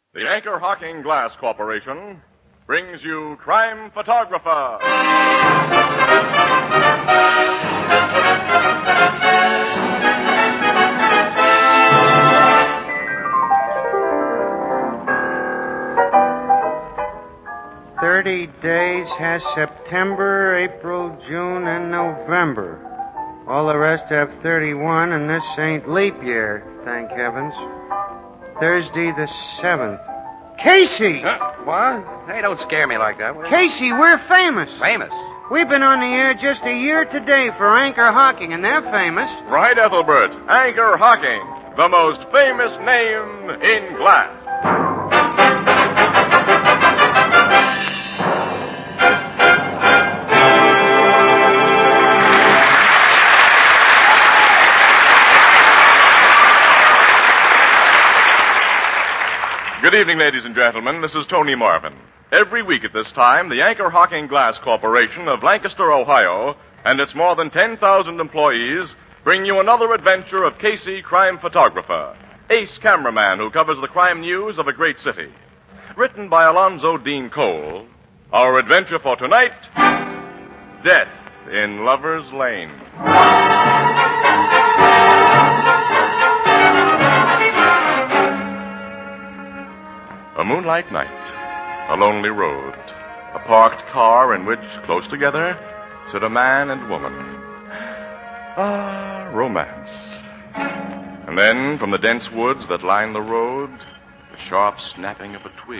The Anchor Hocking Glass Corporation brings you Crime Photographer. Days has September, April, June, and November. All the rest have 31, and this ain't leap year, thank heavens. Thursday the 7th. Casey! What? Hey, don't scare me like that. Casey, we're famous. Famous? We've been on the air just a year today for Anchor Hocking, and they're famous. Right, Ethelbert. Anchor Hocking, the most famous name in glass. Good evening, ladies and gentlemen. This is Tony Marvin. Every week at this time, the Anchor Hocking Glass Corporation of Lancaster, Ohio, and its more than 10,000 employees bring you another adventure of Casey, crime photographer, ace cameraman who covers the crime news of a great city. Written by Alonzo Dean Cole, our adventure for tonight, Death in Lover's Lane. A moonlight night, a lonely road, a parked car in which, close together, sit a man and woman. Ah, romance. And then, from the dense woods that line the road, the sharp snapping of a twig.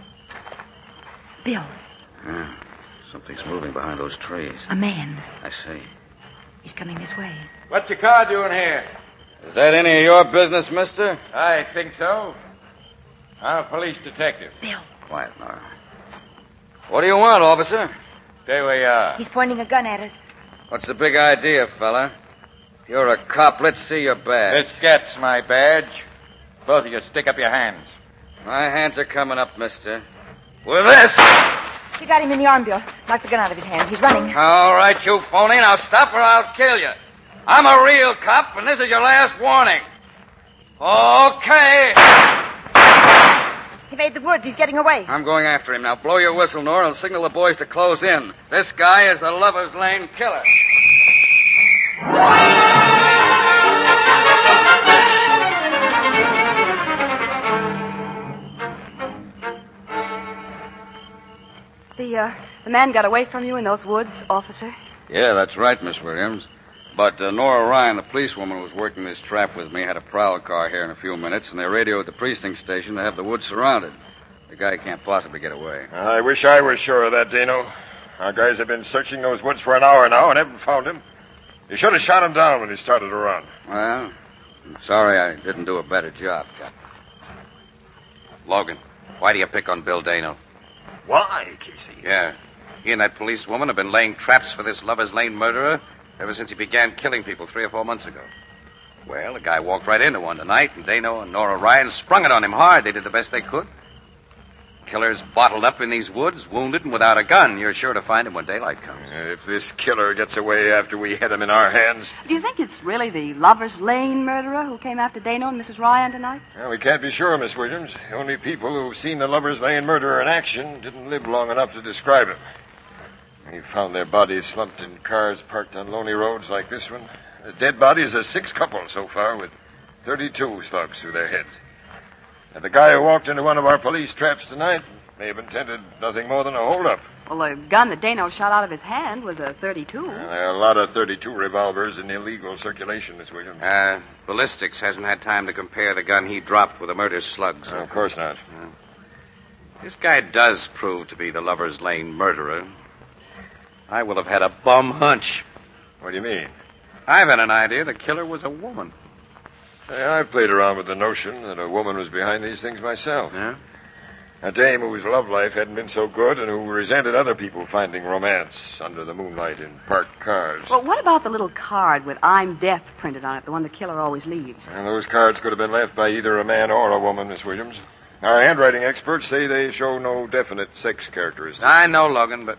Bill. Something's moving behind those trees. A man. I see. He's coming this way. What's your car doing here? Is that any of your business, mister? I think so. I'm a police detective. Bill. Quiet, Nora. What do you want, officer? Stay where you are. He's pointing a gun at us. What's the big idea, fella? If you're a cop, let's see your badge. This gets my badge. Both of you stick up your hands. My hands are coming up, mister. With this! You got him in the arm, Bill. Knock the gun out of his hand. He's running. All right, you phony. Now stop or I'll kill you. I'm a real cop, and this is your last warning. Okay. He made the woods. He's getting away. I'm going after him. Now blow your whistle, Nora, and signal the boys to close in. This guy is the Lover's Lane killer. The man got away from you in those woods, officer? Yeah, that's right, Miss Williams. But Nora Ryan, the policewoman who was working this trap with me, had a prowl car here in a few minutes, and they radioed the precinct station to have the woods surrounded. The guy can't possibly get away. I wish I was sure of that, Dino. Our guys have been searching those woods for an hour now and haven't found him. You should have shot him down when he started to run. Well, I'm sorry I didn't do a better job, Captain. Logan, why do you pick on Bill Dano? Why, Casey? Yeah. He and that policewoman have been laying traps for this Lover's Lane murderer ever since he began killing people 3 or 4 months ago. Well, the guy walked right into one tonight, and Dano and Nora Ryan sprung it on him hard. They did the best they could. Killer's bottled up in these woods, wounded and without a gun. You're sure to find him when daylight comes. If this killer gets away after we had him in our hands... Do you think it's really the Lover's Lane murderer who came after Dano and Mrs. Ryan tonight? Well, we can't be sure, Miss Williams. The only people who've seen the Lover's Lane murderer in action didn't live long enough to describe him. We found their bodies slumped in cars parked on lonely roads like this one. The dead bodies are 6 couples so far, with 32 slugs through their heads. And the guy who walked into one of our police traps tonight may have intended nothing more than a hold-up. Well, the gun that Dano shot out of his hand was a .32. Well, there are a lot of .32 revolvers in illegal circulation, Miss Williams. Ballistics hasn't had time to compare the gun he dropped with the murder slugs. Of course not. This guy does prove to be the Lover's Lane murderer. I will have had a bum hunch. What do you mean? I've had an idea the killer was a woman. Hey, I've played around with the notion that a woman was behind these things myself. Yeah? A dame whose love life hadn't been so good and who resented other people finding romance under the moonlight in parked cars. Well, what about the little card with I'm Death printed on it, the one the killer always leaves? And those cards could have been left by either a man or a woman, Miss Williams. Our handwriting experts say they show no definite sex characteristics. I know, Logan, but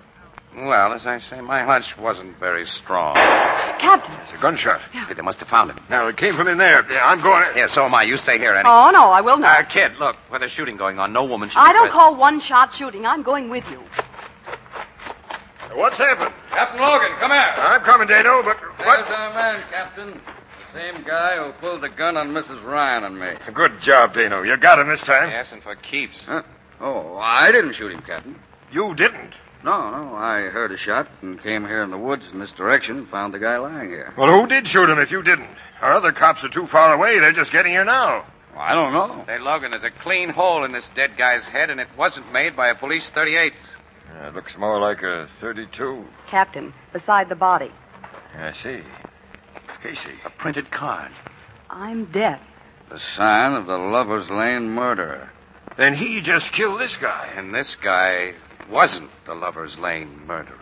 Well, as I say, my hunch wasn't very strong. Captain. It's a gunshot. Hey, they must have found him. Now, it came from in there. Yeah, I'm going. Yeah, so am I. You stay here, Annie. Oh, no, I will not. Kid, look, where there's shooting going on, no woman should I be don't present. call one-shot shooting. I'm going with you. What's happened? Captain Logan, come here. I'm coming, Dano, but what? There's our man, Captain. The same guy who pulled the gun on Mrs. Ryan and me. Good job, Dano. You got him this time. Yes, and for keeps. Huh? Oh, I didn't shoot him, Captain. You didn't. No, I heard a shot and came here in the woods in this direction and found the guy lying here. Well, who did shoot him if you didn't? Our other cops are too far away. They're just getting here now. Well, I don't know. Hey, Logan, there's a clean hole in this dead guy's head, and it wasn't made by a police 38. It looks more like a 32. Captain, beside the body. I see. Casey. A printed card. I'm death. The sign of the Lover's Lane murderer. Then he just killed this guy. And this guy wasn't the Lover's Lane murderer.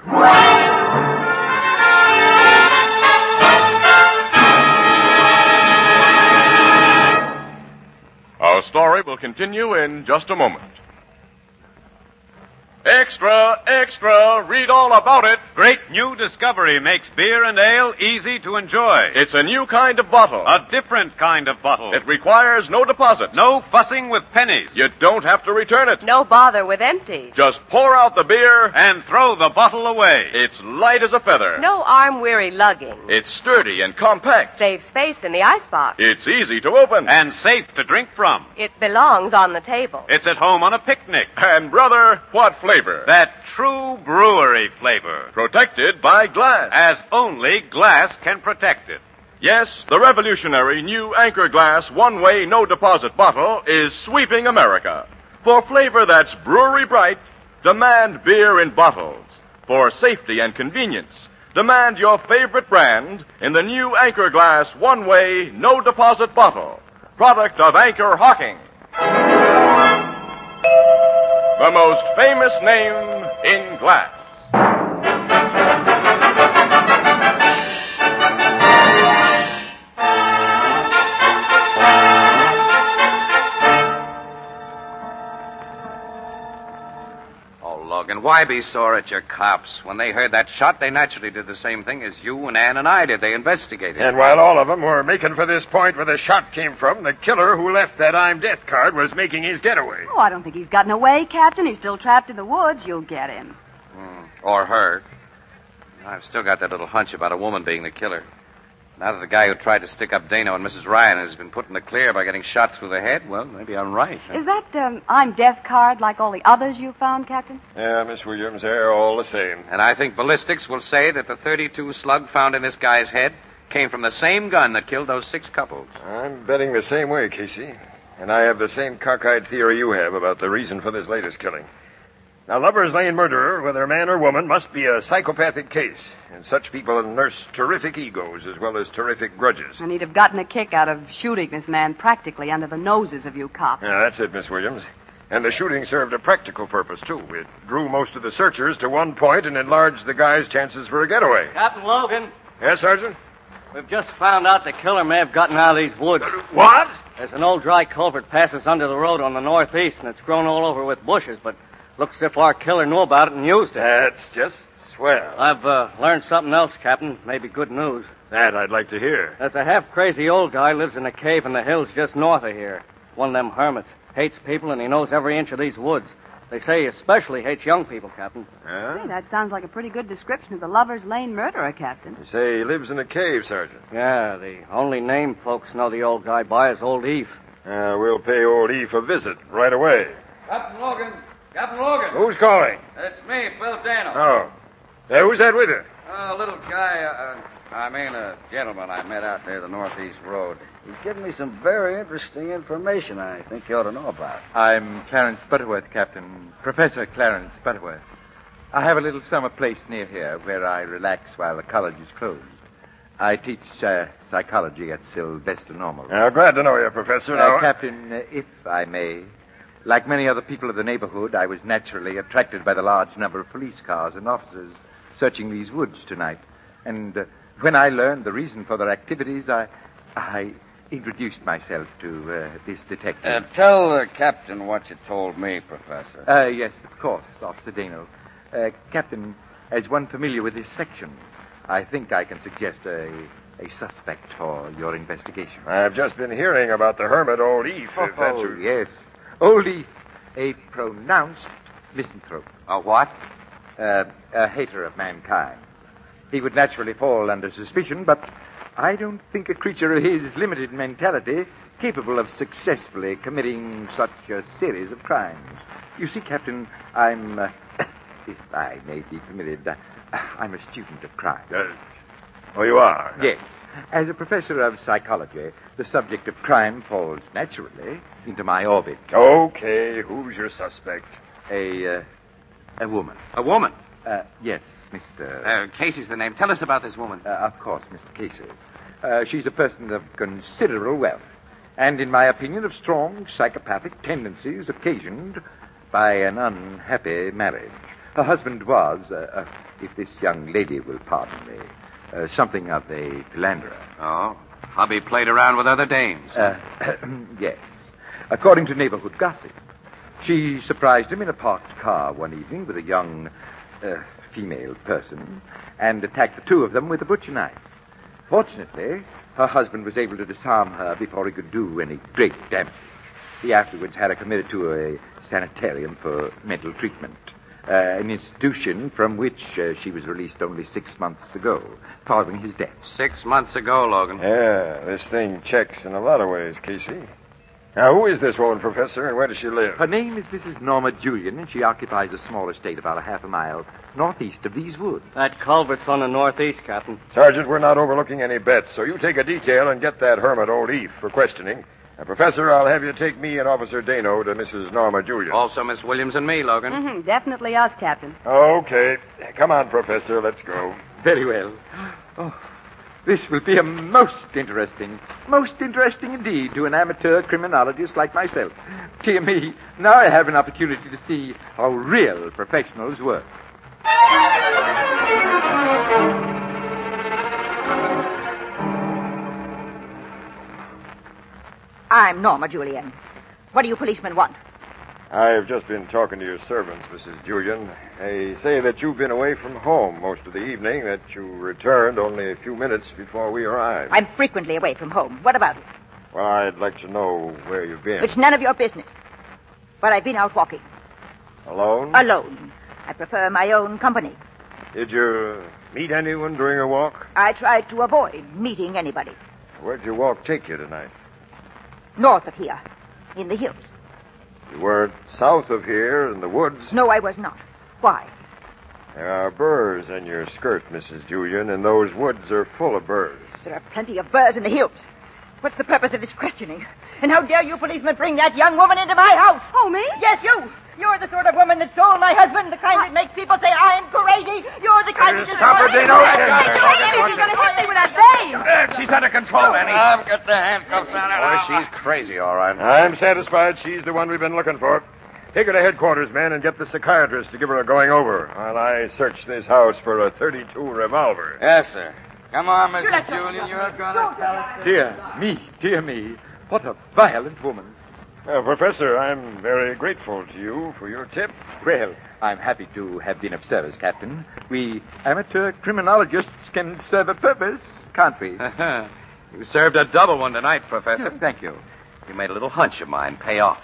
Our story will continue in just a moment. Extra, extra, read all about it. Great new discovery makes beer and ale easy to enjoy. It's a new kind of bottle. A different kind of bottle. It requires no deposit. No fussing with pennies. You don't have to return it. No bother with empties. Just pour out the beer. And throw the bottle away. It's light as a feather. No arm-weary lugging. It's sturdy and compact. Saves space in the icebox. It's easy to open. And safe to drink from. It belongs on the table. It's at home on a picnic. And, brother, what flavor? That true brewery flavor. Protected by glass. As only glass can protect it. Yes, the revolutionary new Anchor Glass one-way no-deposit bottle is sweeping America. For flavor that's brewery bright, demand beer in bottles. For safety and convenience, demand your favorite brand in the new Anchor Glass one-way no-deposit bottle. Product of Anchor Hocking. The most famous name in glass. Oh, Logan, why be sore at your cops? When they heard that shot, they naturally did the same thing as you and Ann and I did. They investigated. And while all of them were making for this point where the shot came from, the killer who left that I'm death card was making his getaway. Oh, I don't think he's gotten away, Captain. He's still trapped in the woods. You'll get him. Or her. I've still got that little hunch about a woman being the killer. Now that the guy who tried to stick up Dano and Mrs. Ryan has been put in the clear by getting shot through the head, well, maybe I'm right. Is that I'm death card like all the others you found, Captain? Yeah, Miss Williams, they're all the same. And I think ballistics will say that the 32 slug found in this guy's head came from the same gun that killed those 6 couples. I'm betting the same way, Casey. And I have the same cockeyed theory you have about the reason for this latest killing. Now, Lover's Lane murderer, whether man or woman, must be a psychopathic case. And such people nurse terrific egos as well as terrific grudges. And he'd have gotten a kick out of shooting this man practically under the noses of you cops. Yeah, that's it, Miss Williams. And the shooting served a practical purpose, too. It drew most of the searchers to one point and enlarged the guy's chances for a getaway. Captain Logan, Yes, Sergeant? we've just found out the killer may have gotten out of these woods. What? There's an old dry culvert passes under the road on the northeast, and it's grown all over with bushes, but looks as if our killer knew about it and used it. That's just swell. I've learned something else, Captain. Maybe good news. That I'd like to hear. There's a half-crazy old guy lives in a cave in the hills just north of here. One of them hermits. Hates people, and he knows every inch of these woods. They say he especially hates young people, Captain. Huh? Hey, that sounds like a pretty good description of the Lover's Lane murderer, Captain. You say he lives in a cave, Sergeant. Yeah, the only name folks know the old guy by is Old Eve. We'll pay old Eve a visit right away. Captain Logan. Captain Logan. Who's calling? It's me, Bill Dano. Oh. Who's that with you? A little guy, a gentleman I met out there the northeast road. He's given me some very interesting information I think you ought to know about. I'm Clarence Butterworth, Captain. Professor Clarence Butterworth. I have a little summer place near here where I relax while the college is closed. I teach psychology at Sylvester Normal. Glad to know you, Professor. Now, Captain, if I may, like many other people of the neighborhood, I was naturally attracted by the large number of police cars and officers searching these woods tonight. And when I learned the reason for their activities, I introduced myself to this detective. Tell the captain what you told me, Professor. Yes, of course, Officer Dano. Captain, As one familiar with this section, I think I can suggest a suspect for your investigation. I've just been hearing about the hermit, Old Eve. Yes. Old Eve, a pronounced misanthrope. A what? A hater of mankind. He would naturally fall under suspicion, but I don't think a creature of his limited mentality capable of successfully committing such a series of crimes. You see, Captain, I'm, if I may be permitted, I'm a student of crime. Oh, you are? Yes. As a professor of psychology, the subject of crime falls naturally into my orbit. Okay, who's your suspect? A woman. A woman? Yes, Mr. Casey's the name. Tell us about this woman. Of course, Mr. Casey. She's a person of considerable wealth, and in my opinion of strong psychopathic tendencies occasioned by an unhappy marriage. Her husband was, if this young lady will pardon me, something of a philanderer. Oh, hubby played around with other dames. Yes. According to neighborhood gossip, she surprised him in a parked car one evening with a young female person and attacked the two of them with a butcher knife. Fortunately, her husband was able to disarm her before he could do any great damage. He afterwards had her committed to a sanitarium for mental treatment, an institution from which she was released only 6 months ago, following his death. 6 months ago, Logan. Yeah, this thing checks in a lot of ways, Casey. Now, who is this woman, Professor, and where does she live? Her name is Mrs. Norma Julian, and she occupies a small estate about a half a mile northeast of these woods. That culvert's on the northeast, Captain. Sergeant, we're not overlooking any bets, so you take a detail and get that hermit, Old Eve, for questioning. And, Professor, I'll have you take me and Officer Dano to Mrs. Norma Julian. Also Miss Williams and me, Logan. Mm-hmm. Definitely us, Captain. Okay. Come on, Professor. Let's go. Very well. Oh, this will be a most interesting indeed to an amateur criminologist like myself. Dear me, now I have an opportunity to see how real professionals work. I'm Norma Julian. What do you policemen want? I've just been talking to your servants, Mrs. Julian. They say that you've been away from home most of the evening, that you returned only a few minutes before we arrived. I'm frequently away from home. What about it? Well, I'd like to know where you've been. It's none of your business. But I've been out walking. Alone? Alone. I prefer my own company. Did you meet anyone during your walk? I tried to avoid meeting anybody. Where'd your walk take you tonight? North of here, in the hills. You weren't south of here in the woods? No, I was not. Why? There are burrs in your skirt, Mrs. Julian, and those woods are full of burrs. There are plenty of burrs in the hills. What's the purpose of this questioning? And how dare you policemen bring that young woman into my house? Oh, me? Yes, you. You're the sort of woman that stole my husband, the kind that makes people say I'm crazy. You're the kind that... Stop her, Dino. She's going to hit me with that vein. She's under control, Annie. I've got the handcuffs on her. Oh, she's crazy, all right. I'm satisfied she's the one we've been looking for. Take her to headquarters, men, and get the psychiatrist to give her a going over while I search this house for a .32 revolver. Yes, sir. Come on, Mrs. Julian. You're going to tell us. Dear me, what a violent woman. Professor, I'm very grateful to you for your tip. Well, I'm happy to have been of service, Captain. We amateur criminologists can serve a purpose, can't we? You served a double one tonight, Professor. Thank you. You made a little hunch of mine pay off.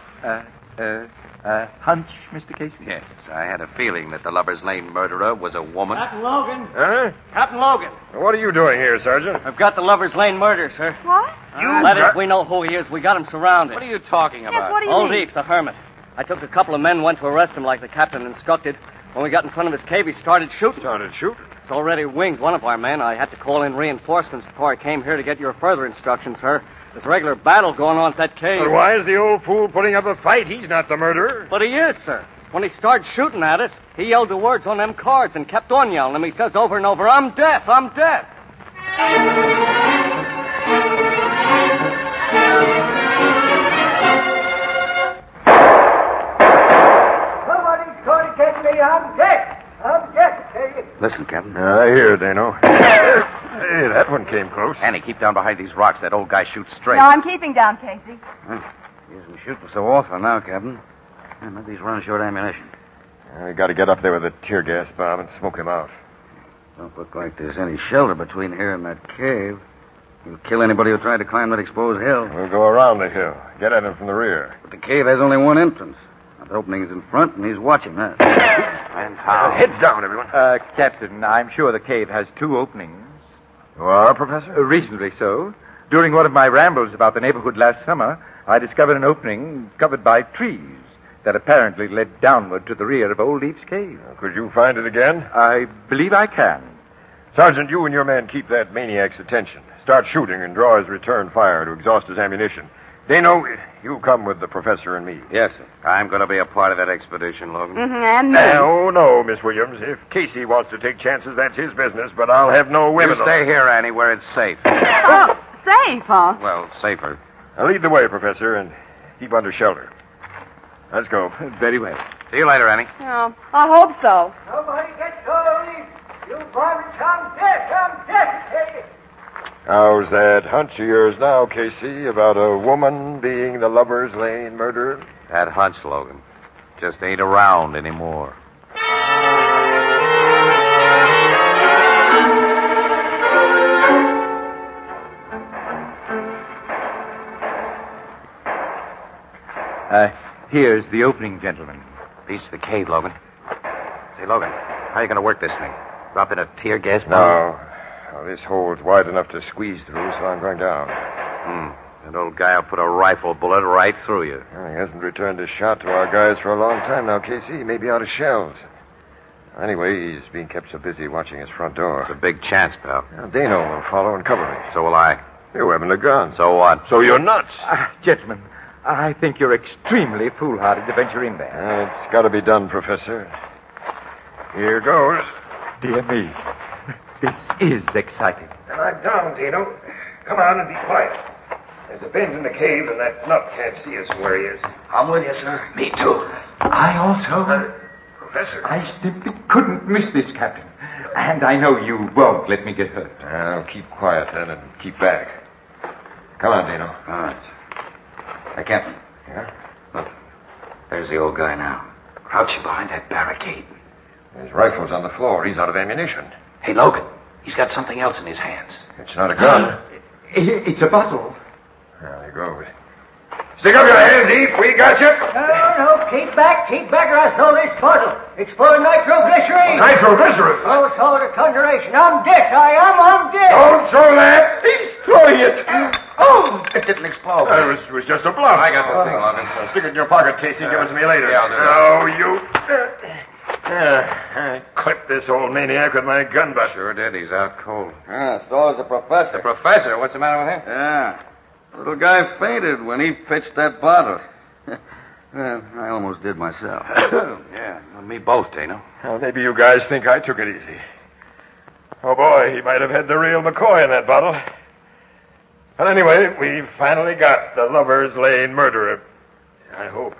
Hunch, Mr. Casey? Yes, I had a feeling that the Lover's Lane murderer was a woman. Captain Logan. Huh? Captain Logan. What are you doing here, Sergeant? I've got the Lover's Lane murder, sir. What? That is, we know who he is. We got him surrounded. What are you talking about? Yes, what do you Old mean? Eve, the hermit. I took a couple of men, went to arrest him like the captain instructed. When we got in front of his cave, he started shooting. It's already winged one of our men. I had to call in reinforcements before I came here to get your further instructions, sir. There's a regular battle going on at that cave. But why is the old fool putting up a fight? He's not the murderer. But he is, sir. When he started shooting at us, he yelled the words on them cards and kept on yelling them. He says over and over, I'm deaf, I'm deaf. Somebody's going to get me. I'm deaf. I'm deaf, tell you. Listen, Captain. I hear, Dano. Hey, that one came close. Annie, keep down behind these rocks. That old guy shoots straight. No, I'm keeping down, Casey. He isn't shooting so often now, Captain. Maybe he's running short ammunition. We got to get up there with a tear gas bomb and smoke him out. Don't look like there's any shelter between here and that cave. You'll kill anybody who tried to climb that exposed hill. We'll go around the hill. Get at him from the rear. But the cave has only one entrance. The opening is in front, and he's watching that. And how? Heads down, everyone. Captain, I'm sure the cave has 2 openings. You are, Professor? Reasonably so. During one of my rambles about the neighborhood last summer, I discovered an opening covered by trees that apparently led downward to the rear of Old Leaf's cave. Could you find it again? I believe I can. Sergeant, you and your men keep that maniac's attention. Start shooting and draw his return fire to exhaust his ammunition. Dano, you come with the professor and me. Yes, sir. I'm going to be a part of that expedition, Logan. And me. No, Miss Williams. If Casey wants to take chances, that's his business, but I'll have no women. You stay here, Annie, where it's safe. Oh, safe, huh? Well, safer. Now lead the way, Professor, and keep under shelter. Let's go. Very well. See you later, Annie. Oh, I hope so. Nobody gets going. You varmints, I'm dead. How's that hunch of yours now, Casey, about a woman being the Lover's Lane murderer? That hunch, Logan, just ain't around anymore. Here's the opening, gentlemen. Piece of the cave, Logan. Say, Logan, how are you going to work this thing? Drop in a tear gas bomb? No. Well, this hole's wide enough to squeeze through, so I'm going down. That old guy will put a rifle bullet right through you. Well, he hasn't returned a shot to our guys for a long time now, Casey. He may be out of shells. Anyway, he's being kept so busy watching his front door. It's a big chance, pal. Now, Dano will follow and cover me. So will I. You haven't a gun. So what? So you're nuts. Gentlemen, I think you're extremely foolhardy to venture in there. It's got to be done, Professor. Here goes. Dear me. This is exciting. Lie down, Dano. Come on and be quiet. There's a bend in the cave, and that nut can't see us from where he is. I'm with you, sir. Me too. I also. Professor. I simply couldn't miss this, Captain. And I know you won't let me get hurt. I'll keep quiet then and keep back. Come on, Dano. All right. Hey, Captain. Yeah? Look, there's the old guy now, crouching behind that barricade. His rifle's on the floor. He's out of ammunition. Hey, Logan, he's got something else in his hands. It's not a gun. It's a bottle. There he goes. Stick up your hands, Eve. We got you. No, keep back, or I throw this bottle. It's full of nitroglycerine. Nitroglycerin? Oh, it's all the conjuration. I'm dead, I'm dead. Don't throw that. He's throwing it. Oh, it didn't explode. It was just a bluff. I got the thing, Logan. Stick it in your pocket, Casey. Give it to me later. Yeah, I'll do that. Oh, you... I clipped this old maniac with my gun butt. Sure did. He's out cold. Yeah, so is the professor. The professor? What's the matter with him? Yeah. Little guy fainted when he pitched that bottle. Well, I almost did myself. Yeah, well, me both, Dano. Well, maybe you guys think I took it easy. Oh, boy, he might have had the real McCoy in that bottle. But anyway, we finally got the Lover's Lane murderer. I hope.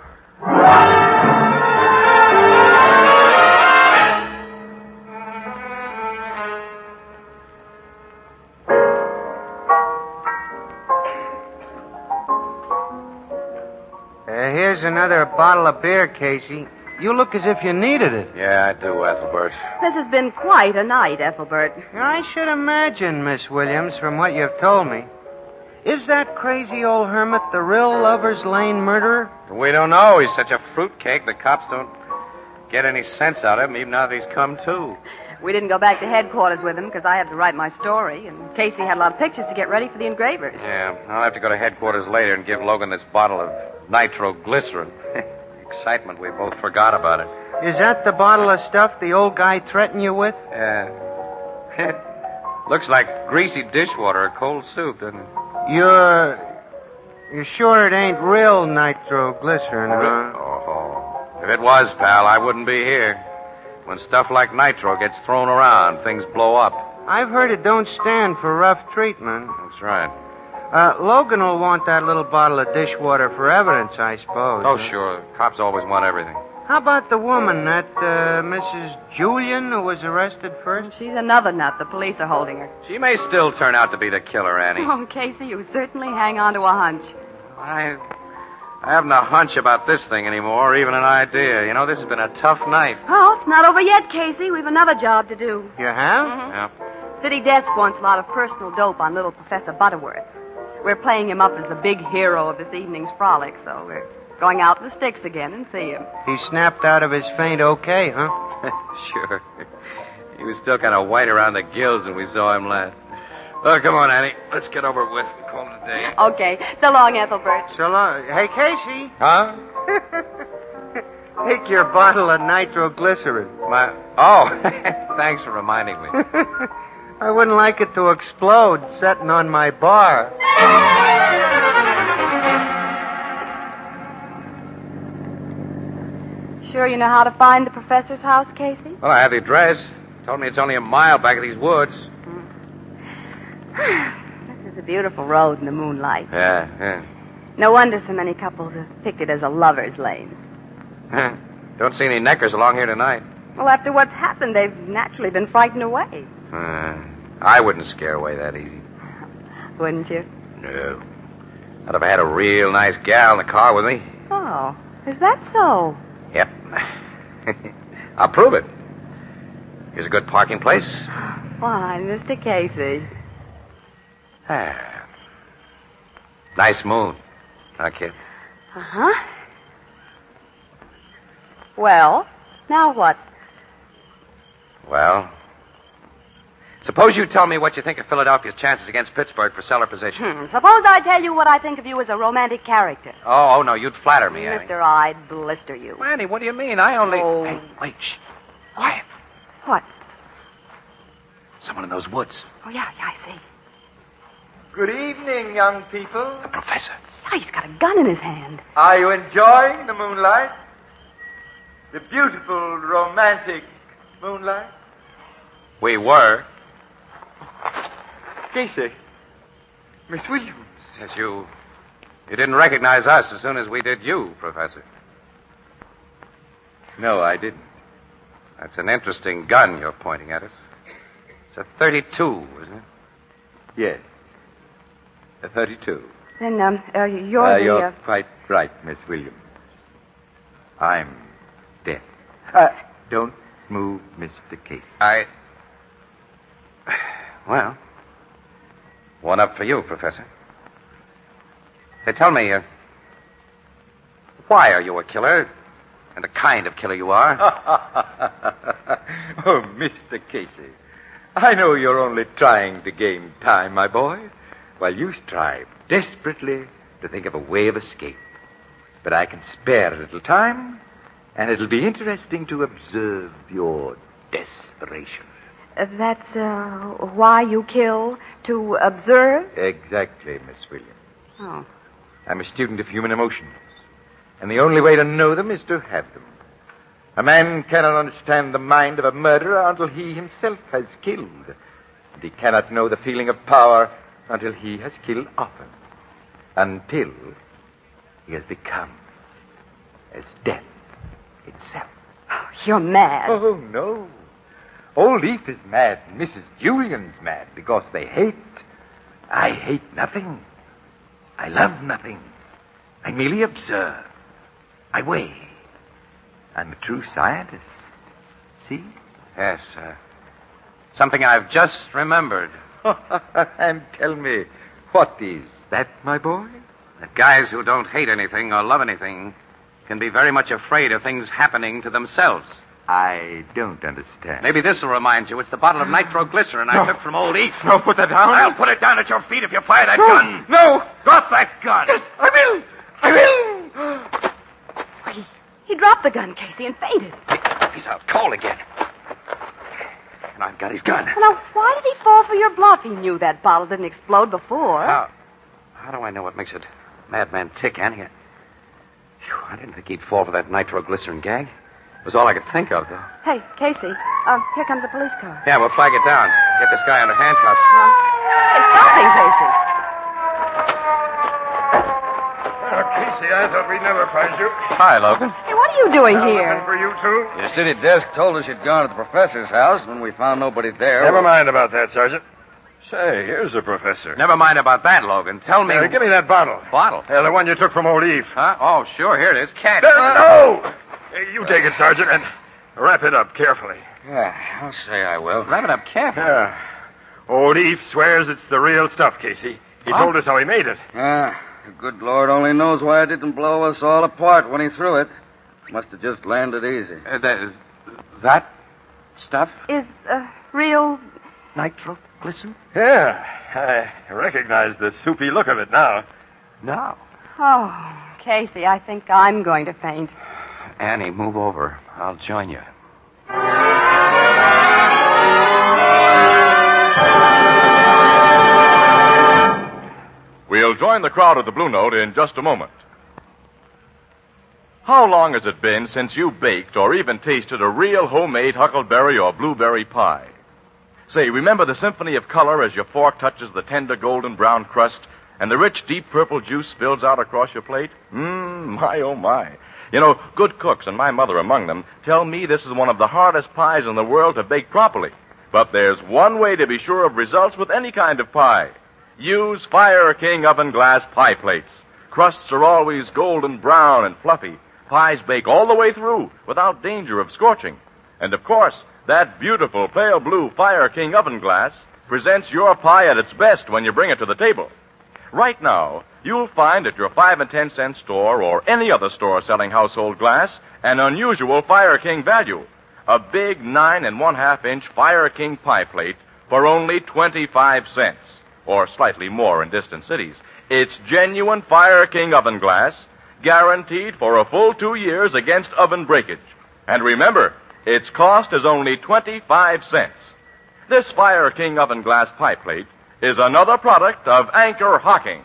Here's another bottle of beer, Casey. You look as if you needed it. Yeah, I do, Ethelbert. This has been quite a night, Ethelbert. I should imagine, Miss Williams, from what you've told me. Is that crazy old hermit the real Lover's Lane murderer? We don't know. He's such a fruitcake, the cops don't get any sense out of him, even now that he's come to. We didn't go back to headquarters with him because I had to write my story, and Casey had a lot of pictures to get ready for the engravers. Yeah, I'll have to go to headquarters later and give Logan this bottle of nitroglycerin. Excitement, we both forgot about it. Is that the bottle of stuff the old guy threatened you with? Yeah. Looks like greasy dishwater or cold soup, doesn't it? You're sure it ain't real nitroglycerin, huh? Oh, if it was, pal, I wouldn't be here. When stuff like nitro gets thrown around, things blow up. I've heard it don't stand for rough treatment. That's right. Logan will want that little bottle of dishwater for evidence, I suppose. Oh, sure. Cops always want everything. How about the woman, that Mrs. Julian, who was arrested first? She's another nut. The police are holding her. She may still turn out to be the killer, Annie. Oh, Casey, you certainly hang on to a hunch. I haven't a hunch about this thing anymore, or even an idea. You know, this has been a tough night. Oh, it's not over yet, Casey. We've another job to do. You have? Yeah. City Desk wants a lot of personal dope on little Professor Butterworth. We're playing him up as the big hero of this evening's frolic, so we're going out to the sticks again and see him. He snapped out of his faint okay, huh? Sure. He was still kind of white around the gills when we saw him last. Oh, come on, Annie. Let's get over with and call it a day. Okay. So long, Ethelbert. So long. Hey, Casey. Huh? Take your bottle of nitroglycerin. Oh, thanks for reminding me. I wouldn't like it to explode sitting on my bar. Sure you know how to find the professor's house, Casey? Well, I have the address. Told me it's only a mile back of these woods. This is a beautiful road in the moonlight. Yeah. No wonder so many couples have picked it as a lover's lane. Don't see any neckers along here tonight. Well, after what's happened, they've naturally been frightened away. I wouldn't scare away that easy. Wouldn't you? No. Not if I had a real nice gal in the car with me. Oh, is that so? Yep. I'll prove it. Here's a good parking place. Why, Mr. Casey. Nice moon. Huh, kid? Uh-huh. Well, now what? Well, suppose you tell me what you think of Philadelphia's chances against Pittsburgh for cellar position. Suppose I tell you what I think of you as a romantic character. Oh, no, you'd flatter me, Annie. Mister, I'd blister you. Annie, what do you mean? I only... Oh. Hey, wait, shh. Quiet. What? Someone in those woods. Oh, yeah, I see. Good evening, young people. The professor. Yeah, he's got a gun in his hand. Are you enjoying the moonlight? The beautiful, romantic moonlight? We were. Casey. Miss Williams. Yes, you didn't recognize us as soon as we did you, Professor. No, I didn't. That's an interesting gun you're pointing at us. It's a 32, isn't it? Yes. A 32. Then, you're You're quite right, Miss Williams. I'm dead. Don't move, Mr. Casey. Well, one up for you, Professor. Hey, tell me, why are you a killer? And the kind of killer you are? Oh, Mr. Casey. I know you're only trying to gain time, my boy, while you strive desperately to think of a way of escape. But I can spare a little time, and it'll be interesting to observe your desperation. That's, why you kill? To observe? Exactly, Miss Williams. Oh. I'm a student of human emotions, and the only way to know them is to have them. A man cannot understand the mind of a murderer until he himself has killed. And he cannot know the feeling of power until he has killed often. Until he has become as death itself. Oh, you're mad. Oh, no. Old Leaf is mad, and Mrs. Julian's mad because they hate. I hate nothing. I love nothing. I merely observe. I weigh. I'm a true scientist. See? Yes, something I've just remembered. And tell me, what is that, my boy? That guys who don't hate anything or love anything can be very much afraid of things happening to themselves. I don't understand. Maybe this will remind you. It's the bottle of nitroglycerin I took from old Eve. No, put that down. I'll put it down at your feet if you fire that gun. No. Drop that gun. Yes, I will. He dropped the gun, Casey, and fainted. He's out cold again. And I've got his gun. Now, why did he fall for your bluff? He knew that bottle didn't explode before. How do I know what makes a madman tick, Annie? I didn't think he'd fall for that nitroglycerin gag. It was all I could think of, though. Hey, Casey, here comes a police car. Yeah, we'll flag it down. Get this guy under handcuffs. Hey, stopping, Casey. Casey, I thought we'd never find you. Hi, Logan. Hey, what are you doing here? Looking for you, too? Your city desk told us you'd gone to the professor's house when we found nobody there. Never mind about that, Sergeant. Say, here's the professor. Never mind about that, Logan. Tell me... Give me that bottle. Bottle? The one you took from old Eve. Huh? Oh, sure. Here it is. Catch. No! You take it, Sergeant, and wrap it up carefully. Yeah, I'll say I will. Wrap it up carefully. Yeah. Old Eve swears it's the real stuff, Casey. He told us how he made it. The good Lord only knows why it didn't blow us all apart when he threw it. Must have just landed easy. That stuff? Is real... Nitroglycerin? Yeah, I recognize the soupy look of it now. No. Oh, Casey, I think I'm going to faint. Annie, move over. I'll join you. We'll join the crowd at the Blue Note in just a moment. How long has it been since you baked or even tasted a real homemade huckleberry or blueberry pie? Say, remember the symphony of color as your fork touches the tender golden brown crust and the rich deep purple juice spills out across your plate? My, oh, my. You know, good cooks, and my mother among them, tell me this is one of the hardest pies in the world to bake properly. But there's one way to be sure of results with any kind of pie. Use Fire King oven glass pie plates. Crusts are always golden brown and fluffy. Pies bake all the way through without danger of scorching. And, of course, that beautiful pale blue Fire King oven glass presents your pie at its best when you bring it to the table. Right now, you'll find at your 5 and 10 cent store or any other store selling household glass an unusual Fire King value. A big 9 1/2 inch Fire King pie plate for only 25 cents, or slightly more in distant cities. It's genuine Fire King oven glass, guaranteed for a full 2 years against oven breakage. And remember, its cost is only 25 cents. This Fire King oven glass pie plate is another product of Anchor Hocking,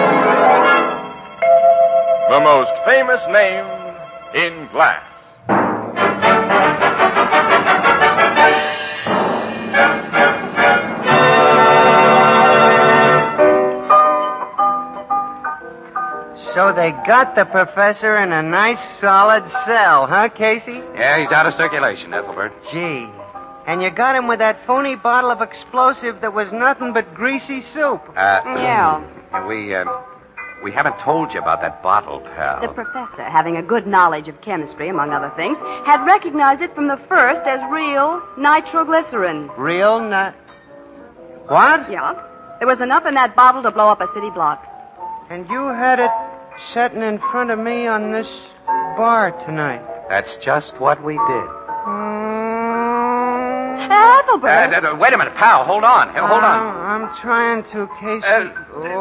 the most famous name in glass. So they got the professor in a nice solid cell, huh, Casey? Yeah, he's out of circulation, Ethelbert. Gee. And you got him with that phony bottle of explosive that was nothing but greasy soup. Yeah. We haven't told you about that bottle, pal. The professor, having a good knowledge of chemistry, among other things, had recognized it from the first as real nitroglycerin. Real What? Yeah. There was enough in that bottle to blow up a city block. And you had it sitting in front of me on this bar tonight. That's just what we did. Ethelbert! Wait a minute, pal. Hold on. Hold on. I'm trying to, Casey.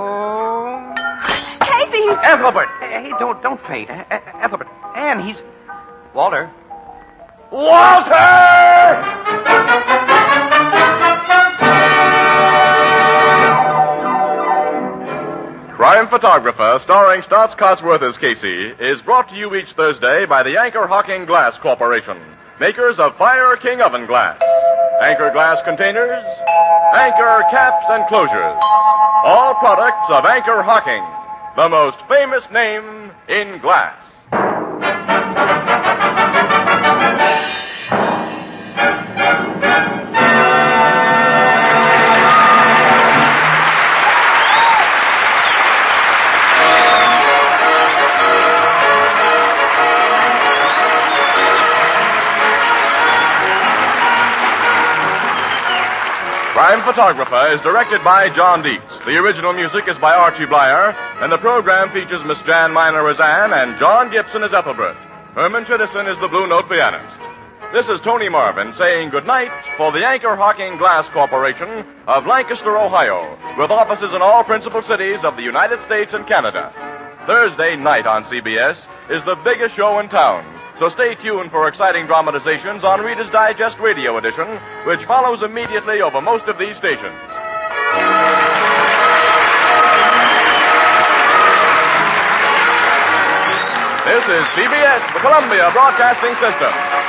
Casey, he's... Ethelbert! Hey, don't faint. Ethelbert. Anne, he's... Walter! Crime Photographer, starring Stotts Cotsworth as Casey, is brought to you each Thursday by the Anchor Hocking Glass Corporation, makers of Fire King oven glass, Anchor glass containers, Anchor caps and closures, all products of Anchor Hocking, the most famous name in glass. Crime Photographer is directed by John Dietz. The original music is by Archie Blyer, and the program features Miss Jan Miner as Anne and John Gibson as Ethelbert. Herman Chittison is the Blue Note pianist. This is Tony Marvin saying goodnight for the Anchor Hocking Glass Corporation of Lancaster, Ohio, with offices in all principal cities of the United States and Canada. Thursday night on CBS is the biggest show in town. So stay tuned for exciting dramatizations on Reader's Digest Radio Edition, which follows immediately over most of these stations. This is CBS, the Columbia Broadcasting System.